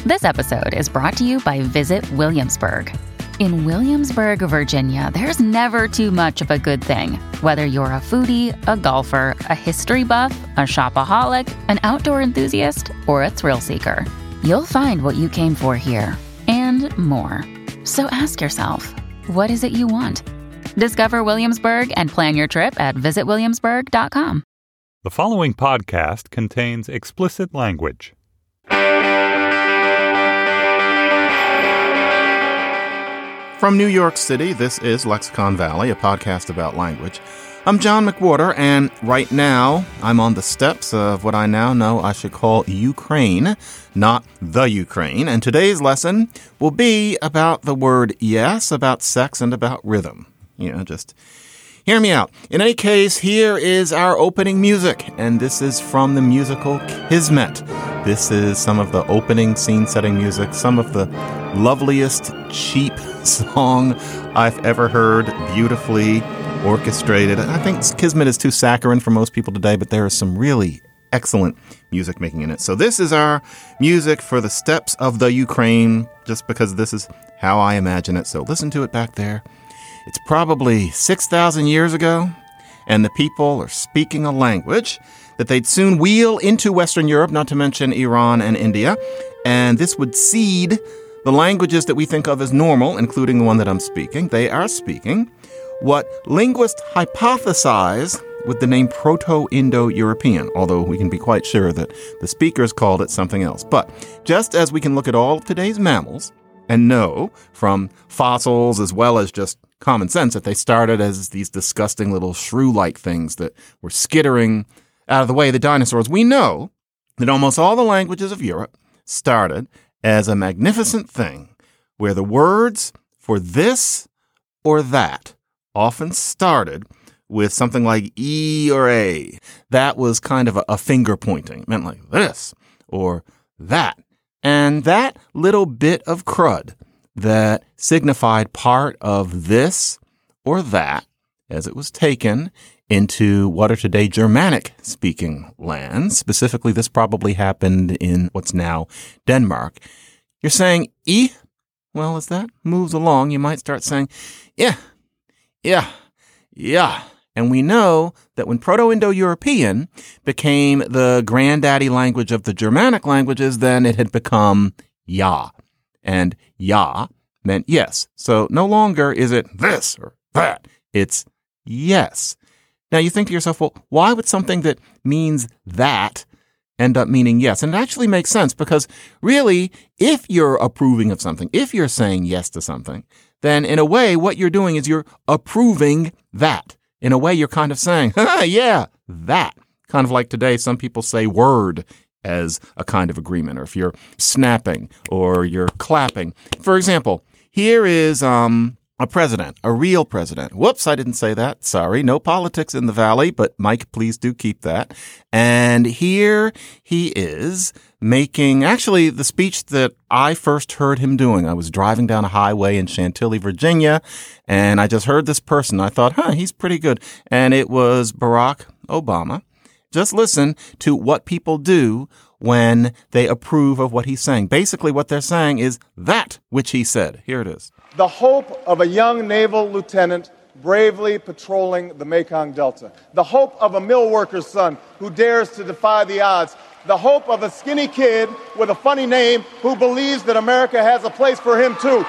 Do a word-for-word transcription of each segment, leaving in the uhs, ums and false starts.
This episode is brought to you by Visit Williamsburg. In Williamsburg, Virginia, there's never too much of a good thing. Whether you're a foodie, a golfer, a history buff, a shopaholic, an outdoor enthusiast, or a thrill seeker, you'll find what you came for here and more. So ask yourself, what is it you want? Discover Williamsburg and plan your trip at visit williamsburg dot com. The following podcast contains explicit language. From New York City, this is Lexicon Valley, a podcast about language. I'm John McWhorter, and right now I'm on the steps of what I now know I should call Ukraine, not the Ukraine. And today's lesson will be about the word yes, about sex, and about rhythm. You know, just hear me out. In any case, here is our opening music, and this is from the musical Kismet. This is some of the opening scene-setting music, some of the loveliest cheap song I've ever heard, beautifully orchestrated. I think Kismet is too saccharine for most people today, but there is some really excellent music making in it. So this is our music for the steps of the Ukraine, just because this is how I imagine it. So listen to it back there. It's probably six thousand years ago, and the people are speaking a language that they'd soon wheel into Western Europe, not to mention Iran and India. And this would seed the languages that we think of as normal, including the one that I'm speaking. They are speaking what linguists hypothesize with the name Proto-Indo-European, although we can be quite sure that the speakers called it something else. But just as we can look at all of today's mammals and know from fossils as well as just common sense that they started as these disgusting little shrew-like things that were skittering out of the way of the dinosaurs, we know that almost all the languages of Europe started as a magnificent thing where the words for this or that often started with something like E or A. That was kind of a, a finger pointing. It meant like this or that. And that little bit of crud that signified part of this or that, as it was taken into what are today Germanic-speaking lands. Specifically, this probably happened in what's now Denmark. You're saying E? Well, as that moves along, you might start saying, yeah, yeah, yeah. And we know that when Proto-Indo-European became the granddaddy language of the Germanic languages, then it had become ja. And ja meant yes. So no longer is it this or that. It's yes. Now you think to yourself, well, why would something that means that end up meaning yes? And it actually makes sense because really, if you're approving of something, if you're saying yes to something, then in a way, what you're doing is you're approving that. In a way, you're kind of saying, yeah, that. Kind of like today, some people say word as a kind of agreement, or if you're snapping or you're clapping. For example, here is um, a president, a real president. Whoops, I didn't say that. Sorry. No politics in the Valley, but Mike, please do keep that. And here he is making actually the speech that I first heard him doing. I was driving down a highway in Chantilly, Virginia, and I just heard this person. I thought, huh, he's pretty good. And it was Barack Obama. Just listen to what people do when they approve of what he's saying. Basically, what they're saying is that which he said. Here it is. The hope of a young naval lieutenant bravely patrolling the Mekong Delta. The hope of a mill worker's son who dares to defy the odds. The hope of a skinny kid with a funny name who believes that America has a place for him, too.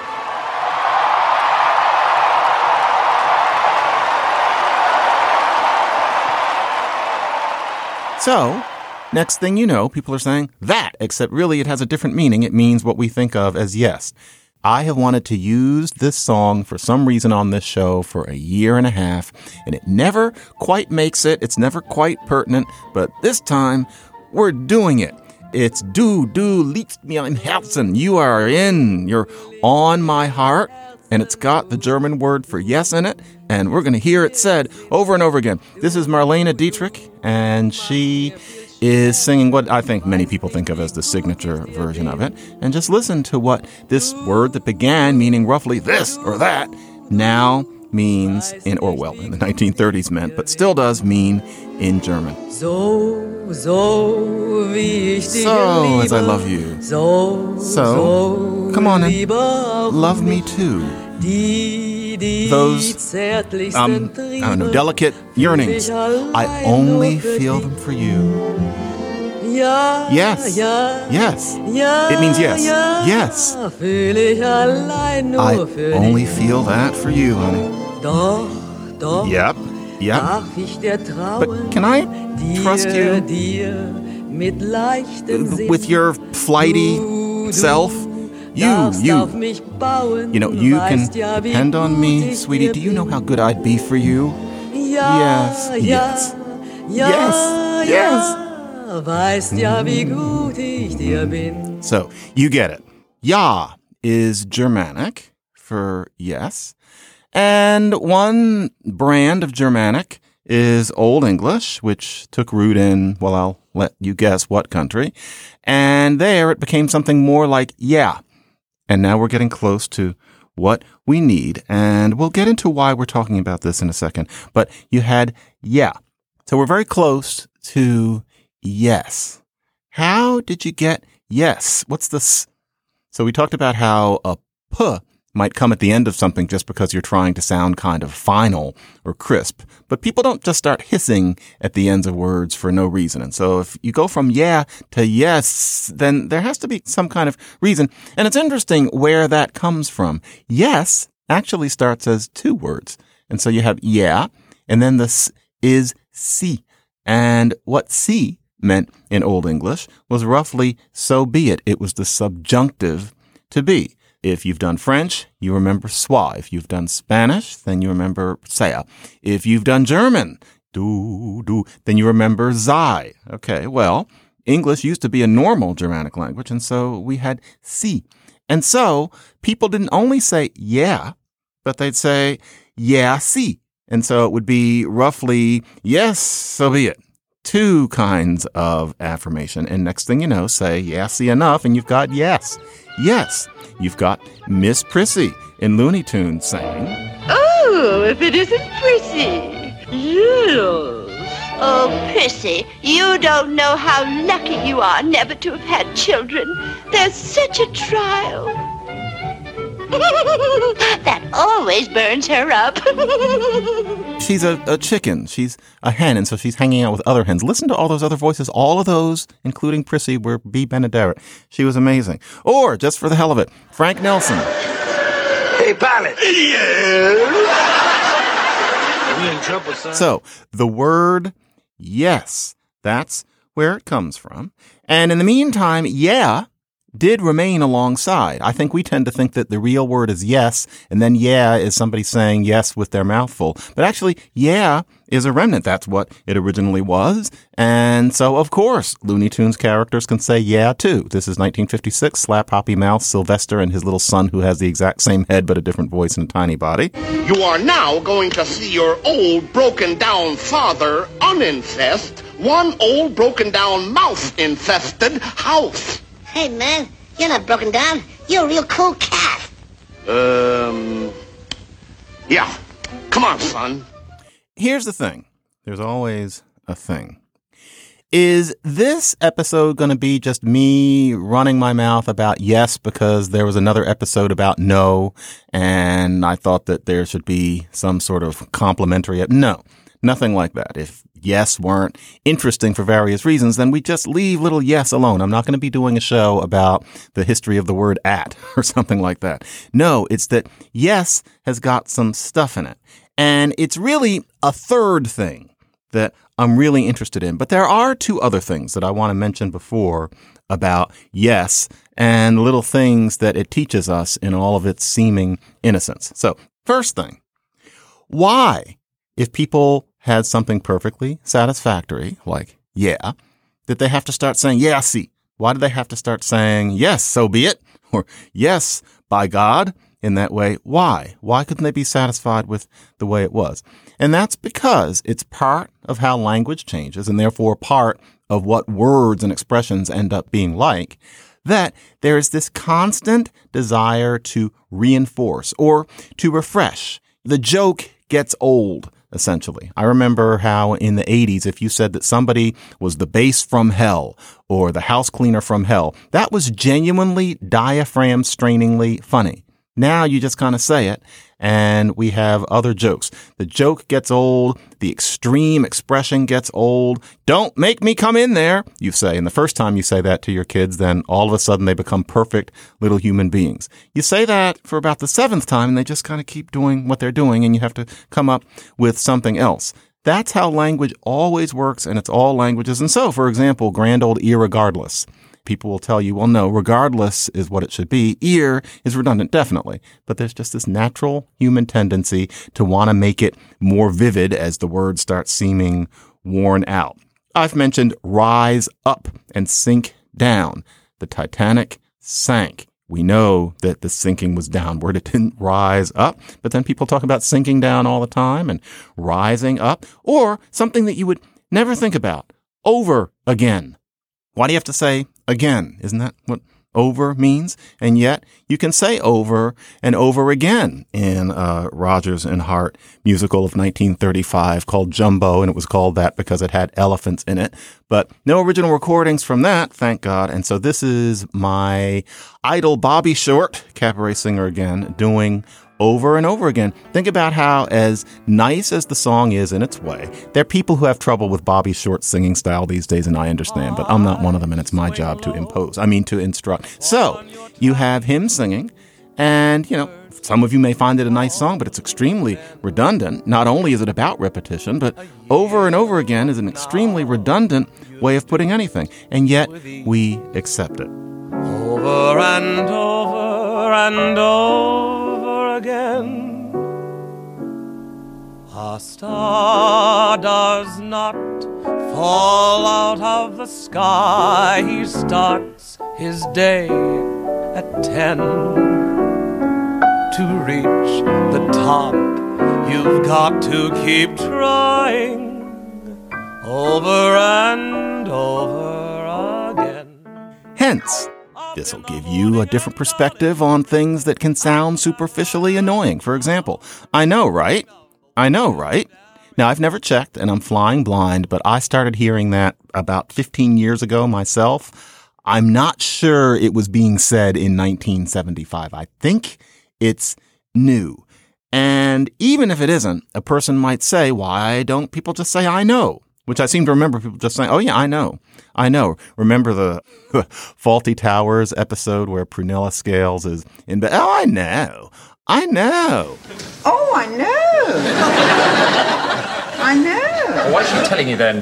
So, next thing you know, people are saying that, except really it has a different meaning. It means what we think of as yes. I have wanted to use this song for some reason on this show for a year and a half, and it never quite makes it. It's never quite pertinent, but this time we're doing it. It's Du, du liebst mir im Herzen. You are in. You're on my heart. And it's got the German word for yes in it. And we're going to hear it said over and over again. This is Marlene Dietrich, and she is singing what I think many people think of as the signature version of it. And just listen to what this word that began meaning roughly this or that now means in, or well, in the nineteen thirties meant, but still does mean in German. So, so, wie ich dich So, as I liebe. love you. So, So, come on and liebe auch love me too. Die, die Those, zärtlichsten um, I don't know, delicate yearnings. I only feel them for you. Ja, Yes. ja, Yes. ja, It means yes. ja, Yes. fühl ich allein nur I für only dich. feel that for you, honey. Doch, doch, Yep. Yep. darf ich dir trauen. But can I dir, trust you dir mit leichtem Sinn. with your flighty Du, self? You, darfst auf you. mich bauen. You know, you can weißt ja, wie depend on gut me, ich sweetie. dir Do you know bin. how good I'd be for you? Ja, Yes, ja, yes. ja, Yes, ja. Weißt ja, wie gut ich dir bin. So, you get it. Ja is Germanic for yes. And one brand of Germanic is Old English, which took root in, well, I'll let you guess what country. And there it became something more like yeah. And now we're getting close to what we need. And we'll get into why we're talking about this in a second. But you had yeah. So we're very close to yes. How did you get yes? What's this? So we talked about how a p might come at the end of something just because you're trying to sound kind of final or crisp. But people don't just start hissing at the ends of words for no reason. And so if you go from yeah to yes, then there has to be some kind of reason. And it's interesting where that comes from. Yes actually starts as two words. And so you have yeah, and then this is si. And what si meant in Old English was roughly so be it. It was the subjunctive to be. If you've done French, you remember soit. If you've done Spanish, then you remember sea. If you've done German, du, du, then you remember sei. Okay, well, English used to be a normal Germanic language, and so we had si. And so people didn't only say yeah, but they'd say yeah, si. And so it would be roughly yes, so be it. Two kinds of affirmation. And next thing you know, say yeah, see enough, and you've got yes. Yes. You've got Miss Prissy in Looney Tunes saying, Oh, if it isn't Prissy. Yes. Oh, Prissy, you don't know how lucky you are never to have had children. They're such a trial. That always burns her up. she's a, a chicken. She's a hen, and so she's hanging out with other hens. Listen to all those other voices. All of those, including Prissy, were B. Benaderet. She was amazing. Or, just for the hell of it, Frank Nelson. Hey, pilot. Yeah. We in trouble, son. So, the word yes, that's where it comes from. And in the meantime, yeah did remain alongside. I think we tend to think that the real word is yes, and then yeah is somebody saying yes with their mouth full. But actually, yeah is a remnant. That's what it originally was. And so, of course, Looney Tunes characters can say yeah, too. This is nineteen fifty-six, Slap Happy Mouse, Sylvester, and his little son who has the exact same head but a different voice and a tiny body. You are now going to see your old broken-down father uninfest one old broken-down mouse-infested house. Hey, man, you're not broken down. You're a real cool cat. Um, yeah. Come on, son. Here's the thing. There's always a thing. Is this episode going to be just me running my mouth about yes because there was another episode about no, and I thought that there should be some sort of complimentary? No, nothing like that. If yes weren't interesting for various reasons, then we just leave little yes alone. I'm not going to be doing a show about the history of the word at or something like that. No, it's that yes has got some stuff in it. And it's really a third thing that I'm really interested in. But there are two other things that I want to mention before about yes and little things that it teaches us in all of its seeming innocence. So first thing, why, if people had something perfectly satisfactory, like yeah, did they have to start saying yeah, see? Why did they have to start saying yes, so be it? Or yes, by God? In that way, why? Why couldn't they be satisfied with the way it was? And that's because it's part of how language changes, and therefore part of what words and expressions end up being like, that there is this constant desire to reinforce or to refresh. the joke gets old, essentially. I remember how in the eighties, if you said that somebody was the bass from hell or the house cleaner from hell, that was genuinely diaphragm strainingly funny. Now you just kind of say it, and we have other jokes. The joke gets old. The extreme expression gets old. Don't make me come in there, you say. And the first time you say that to your kids, then all of a sudden they become perfect little human beings. You say that for about the seventh time, and they just kind of keep doing what they're doing, and you have to come up with something else. That's how language always works, and it's all languages. And so, for example, grand old irregardless. People will tell you, well, no, regardless is what it should be. Ear is redundant, definitely. But there's just this natural human tendency to want to make it more vivid as the words start seeming worn out. I've mentioned rise up and sink down. The Titanic sank. We know that the sinking was downward. It didn't rise up. But then people talk about sinking down all the time and rising up, or something that you would never think about, over again. Why do you have to say again? Isn't that what over means? And yet you can say over and over again in a Rodgers and Hart musical of nineteen thirty-five called Jumbo, and it was called that because it had elephants in it. But no original recordings from that, thank God. And so this is my idol Bobby Short, cabaret singer again, doing over and over again. Think about how, as nice as the song is in its way, there are people who have trouble with Bobby Short's singing style these days, and I understand, but I'm not one of them, and it's my job to impose. I mean, to instruct. So you have him singing, and, you know, some of you may find it a nice song, but it's extremely redundant. Not only is it about repetition, but over and over again is an extremely redundant way of putting anything, and yet we accept it. Over and over and over again, a star does not fall out of the sky. He starts his day at ten. To reach the top, you've got to keep trying, over and over again. Hence, this will give you a different perspective on things that can sound superficially annoying. For example, I know, right? I know, right? Now, I've never checked, and I'm flying blind, but I started hearing that about fifteen years ago myself. I'm not sure it was being said in nineteen seventy-five. I think it's new. And even if it isn't, a person might say, why don't people just say, I know? Which I seem to remember people just saying, oh, yeah, I know. I know. Remember the Faulty Towers episode where Prunella Scales is in bed? Oh, I know. I know. Oh, I know. I know. Well, why is she telling you then?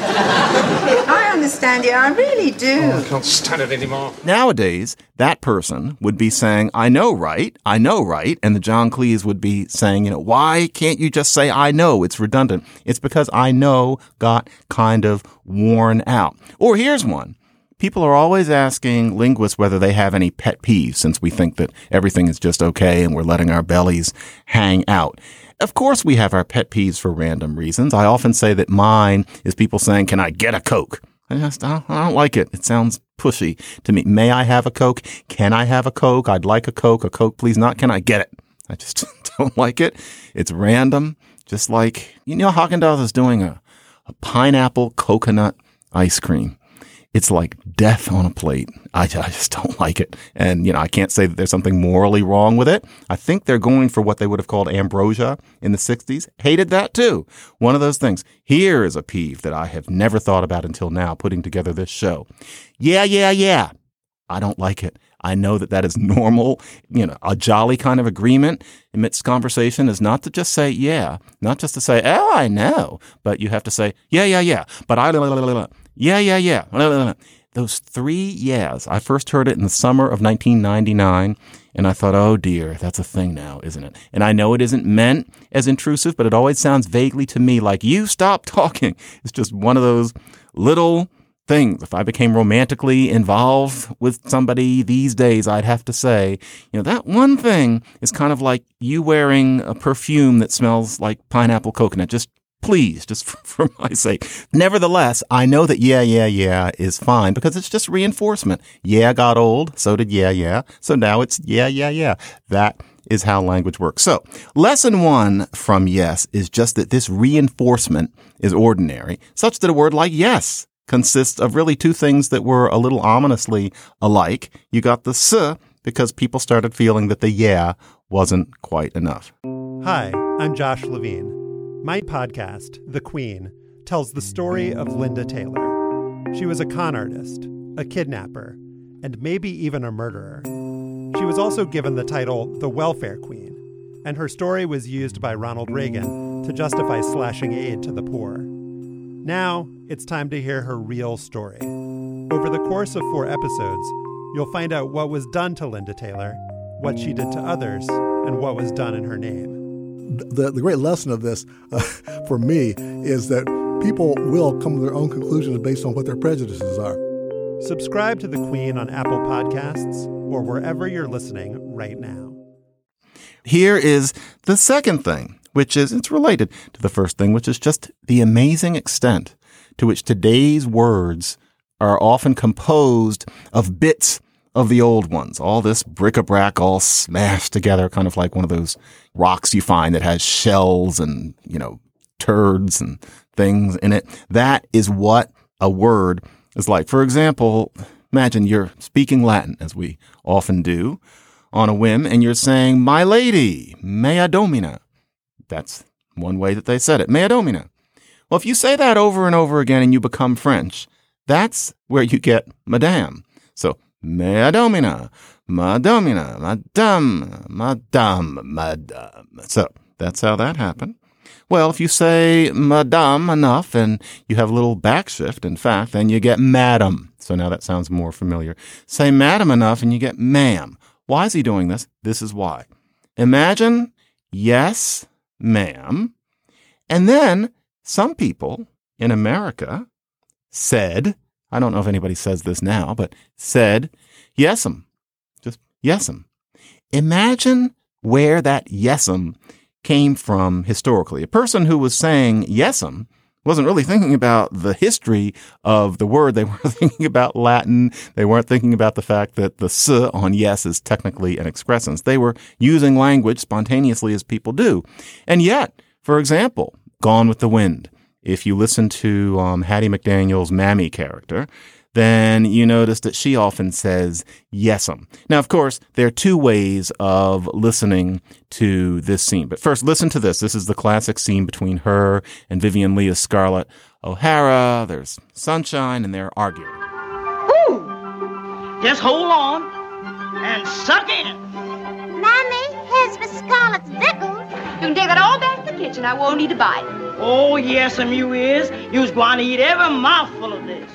I understand you. I really do. Oh, I can't stand it anymore. Nowadays, that person would be saying, I know, right? I know, right? And the John Cleese would be saying, you know, why can't you just say, I know? It's redundant. It's because I know got kind of worn out. Or here's one. People are always asking linguists whether they have any pet peeves, since we think that everything is just okay and we're letting our bellies hang out. Of course, we have our pet peeves for random reasons. I often say that mine is people saying, can I get a Coke? I just, I don't like it. It sounds pushy to me. May I have a Coke? Can I have a Coke? I'd like a Coke. A Coke, please not. Can I get it? I just don't like it. It's random. Just like, you know, Haagen-Dazs is doing a, a pineapple coconut ice cream. It's like death on a plate. I, I just don't like it. And, you know, I can't say that there's something morally wrong with it. I think they're going for what they would have called ambrosia in the sixties. Hated that, too. One of those things. Here is a peeve that I have never thought about until now, putting together this show. Yeah, yeah, yeah. I don't like it. I know that that is normal. You know, a jolly kind of agreement amidst conversation is not to just say, yeah, not just to say, oh, I know, but you have to say, yeah, yeah, yeah, but I, yeah, yeah, yeah. Those three yeahs. I first heard it in the summer of nineteen ninety-nine, and I thought, oh dear, that's a thing now, isn't it? And I know it isn't meant as intrusive, but it always sounds vaguely to me like, you stop talking. It's just one of those little things. If I became romantically involved with somebody these days, I'd have to say, you know, that one thing is kind of like you wearing a perfume that smells like pineapple coconut. Just please, just for, for my sake. Nevertheless, I know that yeah, yeah, yeah is fine because it's just reinforcement. Yeah got old, so did yeah, yeah. So now it's yeah, yeah, yeah. That is how language works. So lesson one from yes is just that this reinforcement is ordinary, such that a word like yes consists of really two things that were a little ominously alike. You got the s because people started feeling that the yeah wasn't quite enough. Hi, I'm Josh Levine. My podcast, The Queen, tells the story of Linda Taylor. She was a con artist, a kidnapper, and maybe even a murderer. She was also given the title the Welfare Queen, and her story was used by Ronald Reagan to justify slashing aid to the poor. Now, it's time to hear her real story. Over the course of four episodes, you'll find out what was done to Linda Taylor, what she did to others, and what was done in her name. The, the great lesson of this, uh, for me, is that people will come to their own conclusions based on what their prejudices are. Subscribe to The Queen on Apple Podcasts or wherever you're listening right now. Here is the second thing, which is, it's related to the first thing, which is just the amazing extent to which today's words are often composed of bits of the old ones. All this bric-a-brac all smashed together, kind of like one of those rocks you find that has shells and, you know, turds and things in it. That is what a word is like. For example, imagine you're speaking Latin, as we often do, on a whim, and you're saying, my lady, mea domina. That's one way that they said it, mea domina. Well, if you say that over and over again and you become French, that's where you get madame. So, mea domina, madamina, madame, madame, madame. So, that's how that happened. Well, if you say madame enough and you have a little backshift, in fact, then you get madam. So now that sounds more familiar. Say madam enough and you get ma'am. Why is he doing this? This is why. Imagine, yes, ma'am. And then some people in America said, I don't know if anybody says this now, but said, yes'm. Just yes'm. Imagine where that yes'm came from historically. A person who was saying yes'm wasn't really thinking about the history of the word. They weren't thinking about Latin. They weren't thinking about the fact that the s on yes is technically an excrescence. They were using language spontaneously as people do. And yet, for example, Gone with the Wind, if you listen to um, Hattie McDaniel's Mammy character, then you notice that she often says yes'm. Now, of course, there are two ways of listening to this scene. But first, listen to this. This is the classic scene between her and Vivian Lee as Scarlett O'Hara. There's sunshine, and they're arguing. Ooh! Just hold on and suck in. Mommy, here's for Scarlett's victuals. You can take that all back to the kitchen. I won't need to buy it. Oh, yes'm you is. You's going to eat every mouthful of this.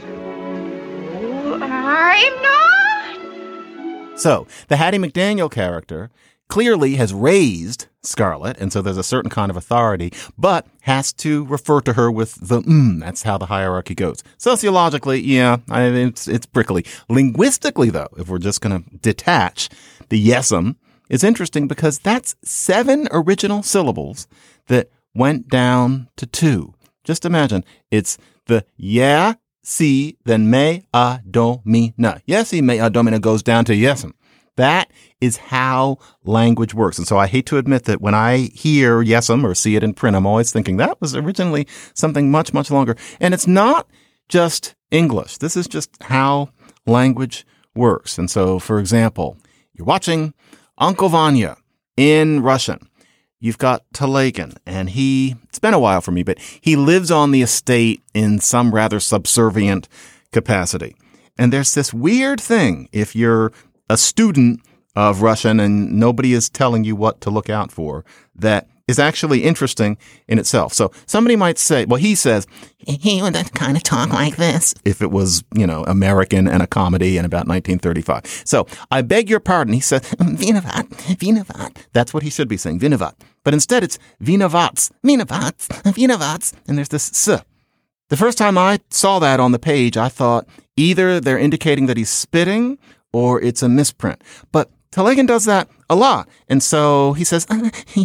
I'm not. So the Hattie McDaniel character clearly has raised Scarlett, and so there's a certain kind of authority, but has to refer to her with the mm. That's how the hierarchy goes. Sociologically, yeah, I, it's it's prickly. Linguistically, though, if we're just going to detach the yes'm, it's interesting because that's seven original syllables that went down to two. Just imagine, it's the yeah, see, then me, a, do, mi, na. Yes, see, me, a, domina goes down to yes'm. That is how language works. And so I hate to admit that when I hear yes'm or see it in print, I'm always thinking that was originally something much, much longer. And it's not just English. This is just how language works. And so, for example, you're watching Uncle Vanya in Russian. You've got Telegin, and he, it's been a while for me, but he lives on the estate in some rather subservient capacity. And there's this weird thing if you're a student of Russian and nobody is telling you what to look out for, that is actually interesting in itself. So somebody might say, well, he says, he would kind of talk like this if it was, you know, American and a comedy in about nineteen thirty-five. So I beg your pardon. He says, vinavat, vinavat. That's what he should be saying, vinavat. But instead it's vinavats, vinavats, vinavats. And there's this s. The first time I saw that on the page, I thought either they're indicating that he's spitting or it's a misprint. But Telegin does that a lot. And so he says,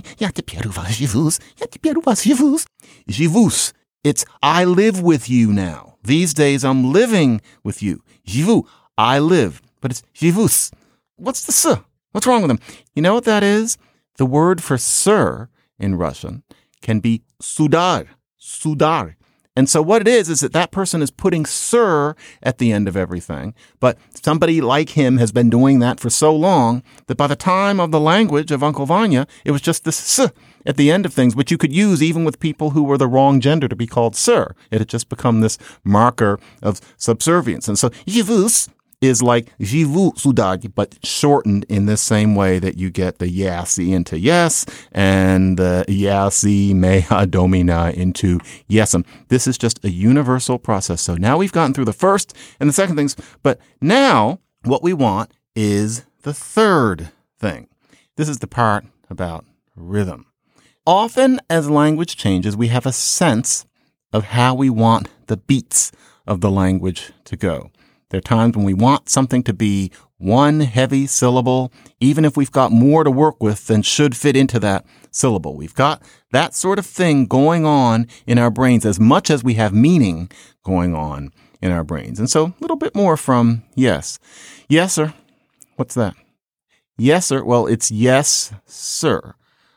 Jivus. It's I live with you now. These days I'm living with you. Jivu, I live. But it's Jivus. What's the s? What's wrong with him? You know what that is? the word for sir in Russian can be sudar, sudar. And so what it is, is that that person is putting sir at the end of everything. But somebody like him has been doing that for so long that by the time of the language of Uncle Vanya, it was just this s at the end of things, which you could use even with people who were the wrong gender to be called sir. It had just become this marker of subservience. And so jivus is like jivu sudar, but shortened in this same way that you get the yasi into yes and the yasi meha domina into yesem. This is just a universal process. So now we've gotten through the first and the second things, but now what we want is the third thing. This is the part about rhythm. Often as language changes, we have a sense of how we want the beats of the language to go. There are times when we want something to be one heavy syllable, even if we've got more to work with than should fit into that syllable. We've got that sort of thing going on in our brains as much as we have meaning going on in our brains. And so a little bit more from yes. Yes, sir. What's that? Yes, sir. Well, it's yes, sir.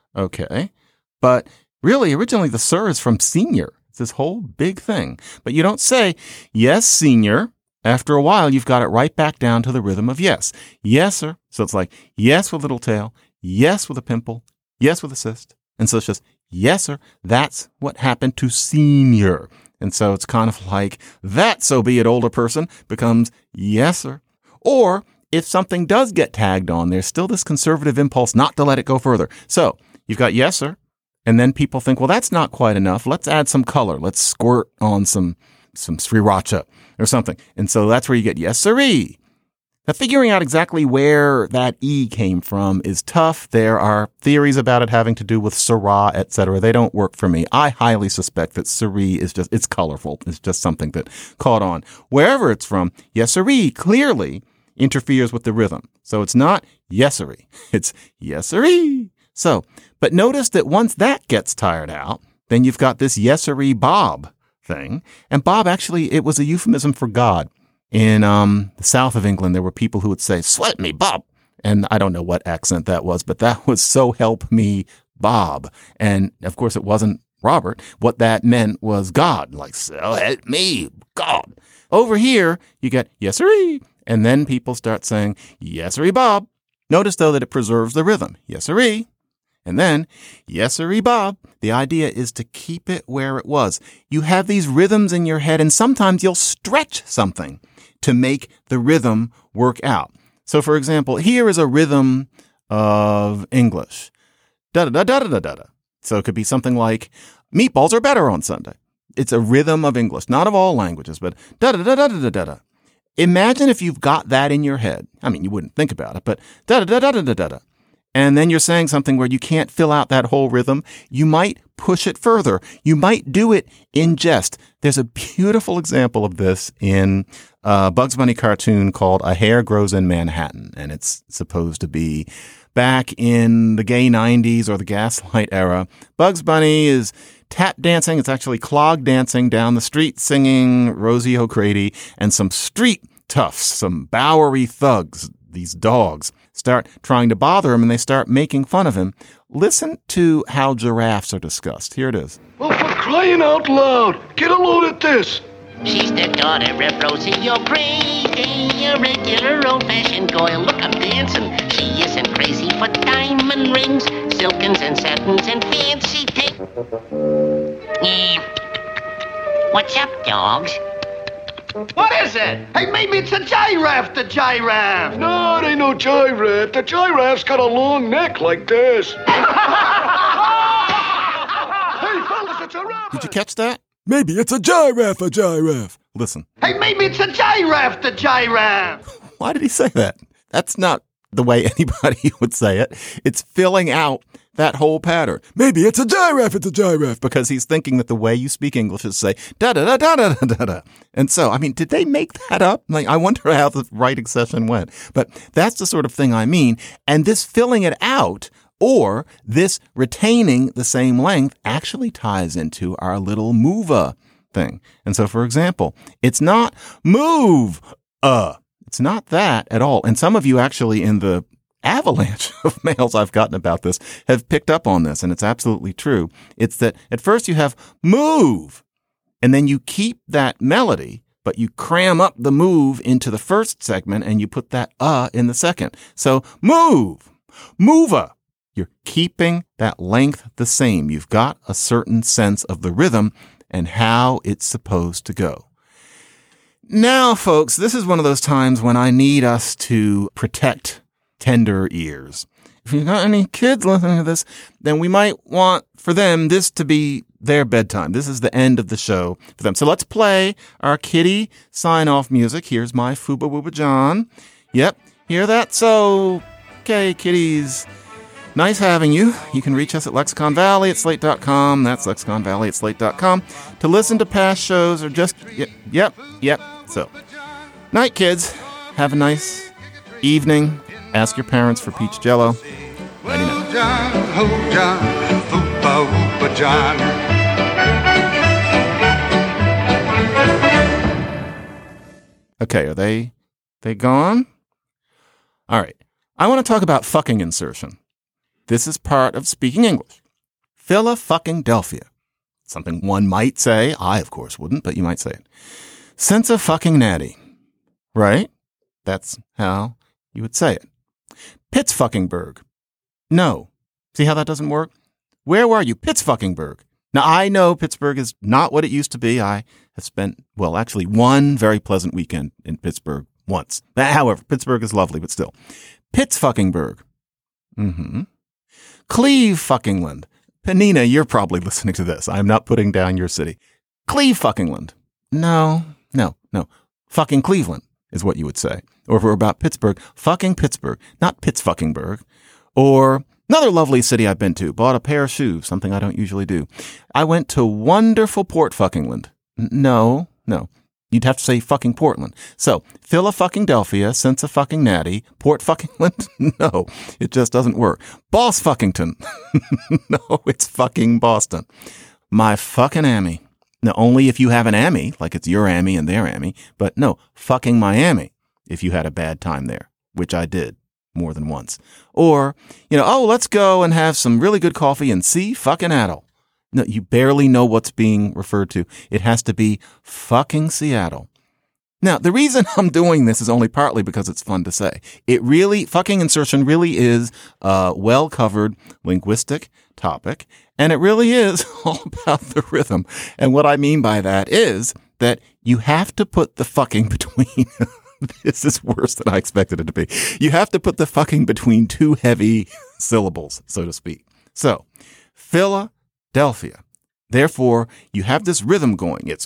Okay. But really, originally the sir is from senior. It's this whole big thing. But you don't say, yes, senior. After a while, you've got it right back down to the rhythm of yes. Yes, sir. So it's like yes with a little tail, yes with a pimple, yes with a cyst. And so it's just yes, sir. That's what happened to senior. And so it's kind of like that, so be it, older person becomes yes, sir. Or if something does get tagged on, there's still this conservative impulse not to let it go further. So you've got yes, sir. And then people think, well, that's not quite enough. Let's add some color. Let's squirt on some some sriracha or something. And so that's where you get yes, sirree. Now, figuring out exactly where that E came from is tough. There are theories about it having to do with Syrah, et cetera. They don't work for me. I highly suspect that sirree is just, it's colorful. It's just something that caught on. Wherever it's from, yes, sirree clearly interferes with the rhythm. So it's not yes, sirree. It's yes, sirree. So, but notice that once that gets tired out, then you've got this yes, sirree Bob thing. And Bob, actually, it was a euphemism for God. In um, the south of England, there were people who would say, sweat me, Bob. And I don't know what accent that was, but that was so help me, Bob. And of course, it wasn't Robert. What that meant was God, like, so help me, God. Over here, you get yes, sirree. And then people start saying, yes, sirree, Bob. Notice, though, that it preserves the rhythm. Yes, sirree. And then, yes, sirree, Bob. The idea is to keep it where it was. You have these rhythms in your head, and sometimes you'll stretch something to make the rhythm work out. So, for example, here is a rhythm of English. Da-da-da-da-da-da-da. So it could be something like, meatballs are better on Sunday. It's a rhythm of English, not of all languages, but da-da-da-da-da-da-da. Imagine if you've got that in your head. I mean, you wouldn't think about it, but da-da-da-da-da-da-da. And then you're saying something where you can't fill out that whole rhythm. You might push it further. You might do it in jest. There's a beautiful example of this in a Bugs Bunny cartoon called A Hair Grows in Manhattan. And it's supposed to be back in the gay nineties or the Gaslight era. Bugs Bunny is tap dancing. It's actually clog dancing down the street singing Rosie O'Grady, and some street toughs, some Bowery thugs, these dogs, start trying to bother him, and they start making fun of him. Listen to how giraffes are discussed. Here it is. Well, for crying out loud, get a load at this. She's the daughter of Rosie O'Grady, a regular old-fashioned girl. Look, I'm dancing. She isn't crazy for diamond rings, silkins and satins and fancy things. Yeah. What's up, dogs? What is it? Hey, maybe it's a giraffe, the giraffe. No, it ain't no giraffe. The giraffe's got a long neck like this. Hey, fellas, it's a rabbit. Did you catch that? Maybe it's a giraffe, a giraffe. Listen. Hey, maybe it's a giraffe, the giraffe. Why did he say that? That's not the way anybody would say it. It's filling out that whole pattern. Maybe it's a giraffe, it's a giraffe, because he's thinking that the way you speak English is say da da da da da da da. And so, I mean, did they make that up? Like, I wonder how the writing session went. But that's the sort of thing I mean. And this filling it out, or this retaining the same length, actually ties into our little move-a thing. And so, for example, it's not move uh. It's not that at all. And some of you actually in the avalanche of mails I've gotten about this have picked up on this, and it's absolutely true. It's that at first you have move, and then you keep that melody, but you cram up the move into the first segment, and you put that uh in the second. So move, mover. You're keeping that length the same. You've got a certain sense of the rhythm and how it's supposed to go. Now, folks, this is one of those times when I need us to protect tender ears. If you've got any kids listening to this, then we might want for them this to be their bedtime. This is the end of the show for them. So let's play our kitty sign-off music. Here's my Fuba Wooba John. Yep, hear that? So, okay, kitties. Nice having you. You can reach us at Lexicon Valley at slate dot com. That's Lexicon Valley at slate dot com. To listen to past shows or just, yep, yep, yep. So, night, kids. Have a nice evening. Ask your parents for peach jello. Ready now. Oh, John, oh, John, Fuba Wooba John. Okay, are they, they gone? All right. I want to talk about fucking insertion. This is part of speaking English. Phila-fucking-delphia. Something one might say. I, of course, wouldn't, but you might say it. Sense of fucking natty. Right? That's how you would say it. Pittsfuckingburg. No. See how that doesn't work? Where were you? Pittsfuckingburg. Now, I know Pittsburgh is not what it used to be. I have spent, well, actually one very pleasant weekend in Pittsburgh once. However, Pittsburgh is lovely, but still. Pittsfuckingburg. Mm-hmm. Cleve-fuckingland. Penina, you're probably listening to this. I'm not putting down your city. Cleve-fuckingland. No, no, no. Fucking Cleveland is what you would say. Or if we're about Pittsburgh, fucking Pittsburgh, not Pittsfuckingburg. Or another lovely city I've been to. Bought a pair of shoes, something I don't usually do. I went to wonderful Port-fuckingland. No, no. You'd have to say fucking Portland. So, Phila-fucking-delphia, sense of fucking natty, Port-fuckingland? No, it just doesn't work. Boss-fuckington. No, it's fucking Boston. My fucking Ammy. Now, only if you have an Ammy, like it's your Ammy and their Ammy, but no, fucking Miami, if you had a bad time there, which I did more than once. Or, you know, oh, let's go and have some really good coffee and see fucking Adel. No, you barely know what's being referred to. It has to be fucking Seattle. Now, the reason I'm doing this is only partly because it's fun to say. It really, fucking insertion really is a well-covered linguistic topic, and it really is all about the rhythm. And what I mean by that is that you have to put the fucking between, this is worse than I expected it to be. You have to put the fucking between two heavy syllables, so to speak. So, Philadelphia. Therefore, you have this rhythm going. It's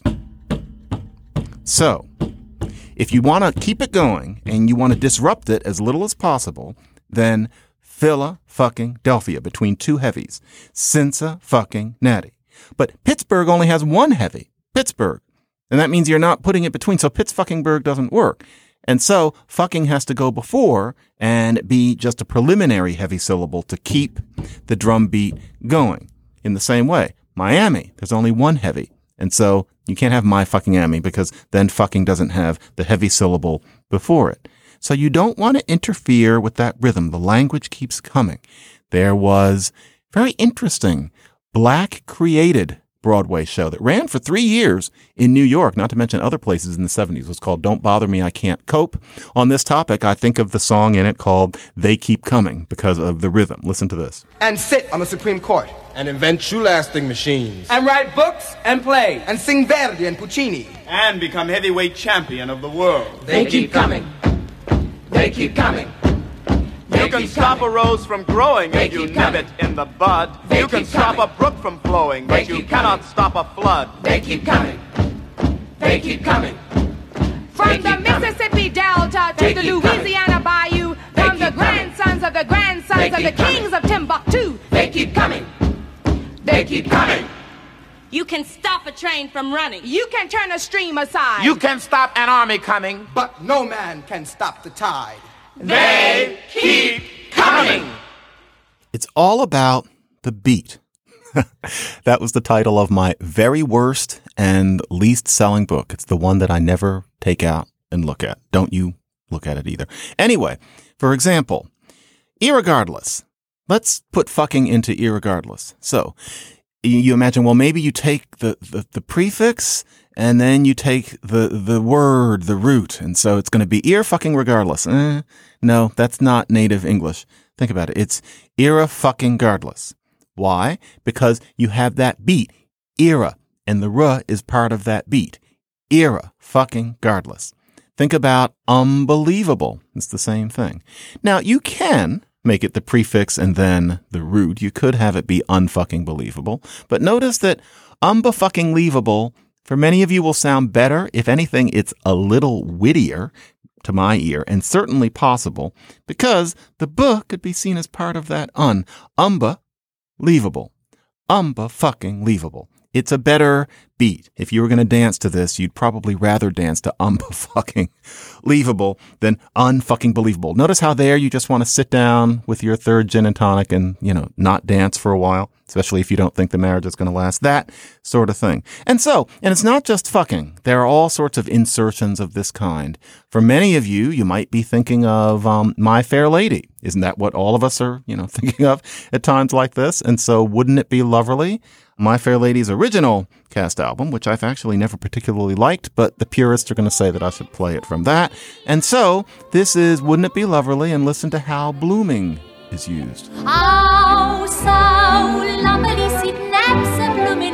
so. If you want to keep it going and you want to disrupt it as little as possible, then Phila-fucking-delphia between two heavies. Cinca-fucking-natty. But Pittsburgh only has one heavy. Pittsburgh. And that means you're not putting it between. So Pitts-fucking-burg doesn't work. And so fucking has to go before and be just a preliminary heavy syllable to keep the drum beat going. In the same way, Miami, there's only one heavy. And so you can't have my fucking Ammy because then fucking doesn't have the heavy syllable before it. So you don't want to interfere with that rhythm. The language keeps coming. There was very interesting black created Broadway show that ran for three years in New York, not to mention other places in the seventies. It was called Don't Bother Me, I Can't Cope. On this topic, I think of the song in it called They Keep Coming because of the rhythm. Listen to this. And sit on the Supreme Court. And invent shoe-lasting machines. And write books and play. And sing Verdi and Puccini. And become heavyweight champion of the world. They, they keep coming. They keep coming. They you can keep stop coming. A rose from growing they if you nib it in the bud. They you can stop coming. A brook from flowing, they but you cannot coming. Stop a flood. They keep coming. They keep coming. From they the Mississippi coming. Delta to they the Louisiana coming. Bayou, from the grandsons of the grandsons of the kings of Timbuktu. They keep coming. They keep coming. You can stop a train from running. You can turn a stream aside. You can stop an army coming. But no man can stop the tide. They keep coming. It's all about the beat. That was the title of my very worst and least selling book. It's the one that I never take out and look at. Don't you look at it either. Anyway, for example, Irregardless. Let's put fucking into irregardless. So you imagine, well, maybe you take the, the, the prefix and then you take the, the word, the root. And so it's going to be ear fucking regardless. Eh, no, that's not native English. Think about it. It's era fucking gardless. Why? Because you have that beat, era, and the ruh is part of that beat. Era fucking gardless. Think about unbelievable. It's the same thing. Now, you can make it the prefix and then the root. You could have it be unfucking believable. But notice that unbefucking leavable, for many of you, will sound better. If anything, it's a little wittier to my ear, and certainly possible, because the buh could be seen as part of that un. Umba, leavable. Umba fucking leavable. It's a better beat. If you were going to dance to this, you'd probably rather dance to umba fucking leavable than unfucking believable. Notice how there you just want to sit down with your third gin and tonic and, you know, not dance for a while, especially if you don't think the marriage is going to last. That sort of thing. And so, and it's not just fucking. There are all sorts of insertions of this kind. For many of you, you might be thinking of um, My Fair Lady. Isn't that what all of us are, you know, thinking of at times like this? And so wouldn't it be lovely? My Fair Lady's original cast album, which I've actually never particularly liked, but the purists are going to say that I should play it from that. And so this is Wouldn't It Be Lovely? And listen to how blooming is used. How so lovely sit naps a blooming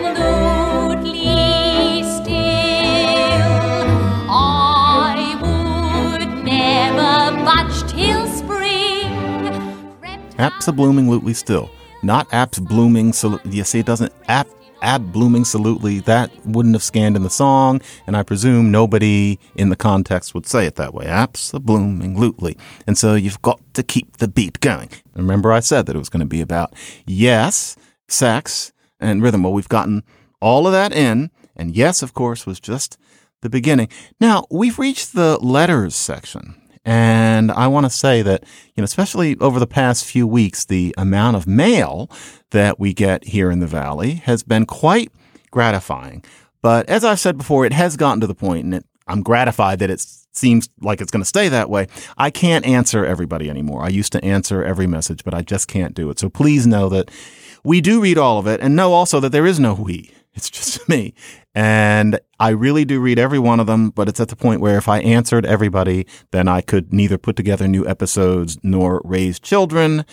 lootly still. I would never budge till spring. Apps blooming lootly still. Not apps blooming. So you see, it doesn't app ab blooming salutely. That wouldn't have scanned in the song, and I presume nobody in the context would say it that way. Apps blooming lootly, and so you've got to keep the beat going. Remember, I said that it was going to be about yes, sex, and rhythm. Well, we've gotten all of that in, and yes, of course, was just the beginning. Now we've reached the letters section. And I want to say that, you know, especially over the past few weeks, the amount of mail that we get here in the Valley has been quite gratifying. But as I've said before, it has gotten to the point, and it, I'm gratified that it seems like it's going to stay that way. I can't answer everybody anymore. I used to answer every message, but I just can't do it. So please know that we do read all of it, and know also that there is no we. It's just me. And I really do read every one of them, but it's at the point where if I answered everybody, then I could neither put together new episodes, nor raise children,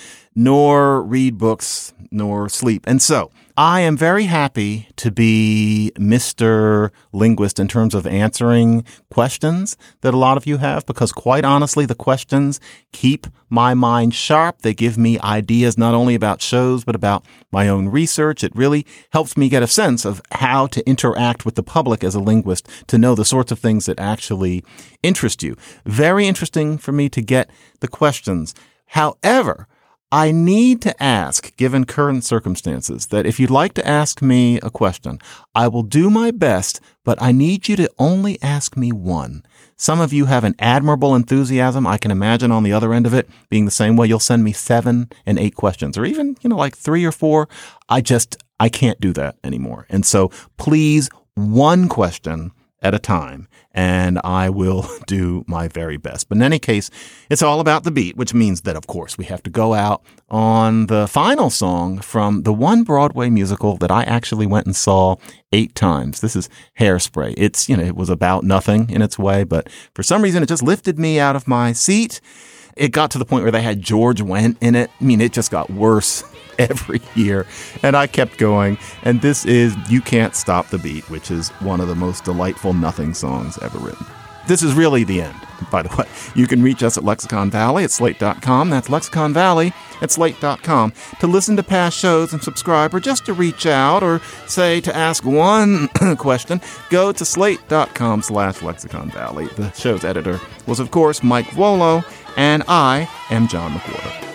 nor read books, nor sleep. And so I am very happy to be Mister Linguist in terms of answering questions that a lot of you have, because quite honestly, the questions keep my mind sharp. They give me ideas not only about shows, but about my own research. It really helps me get a sense of how to interact with the public as a linguist, to know the sorts of things that actually interest you. Very interesting for me to get the questions. However, I need to ask, given current circumstances, that if you'd like to ask me a question, I will do my best, but I need you to only ask me one. Some of you have an admirable enthusiasm. I can imagine on the other end of it being the same way. You'll send me seven and eight questions, or even, you know, like three or four. I just, I can't do that anymore. And so please, one question at a time, and I will do my very best. But in any case, it's all about the beat, which means that, of course, we have to go out on the final song from the one Broadway musical that I actually went and saw eight times. This is Hairspray. It's, you know, it was about nothing in its way, but for some reason, it just lifted me out of my seat. It got to the point where they had George Wendt in it. I mean, it just got worse every year. And I kept going. And this is You Can't Stop the Beat, which is one of the most delightful nothing songs ever written. This is really the end, by the way. You can reach us at Lexicon Valley at slate dot com. That's Lexicon Valley at slate dot com. To listen to past shows and subscribe, or just to reach out, or say to ask one question, go to slate dot com slash Lexicon Valley. The show's editor was, of course, Mike Vuolo, and I am John McWhorter.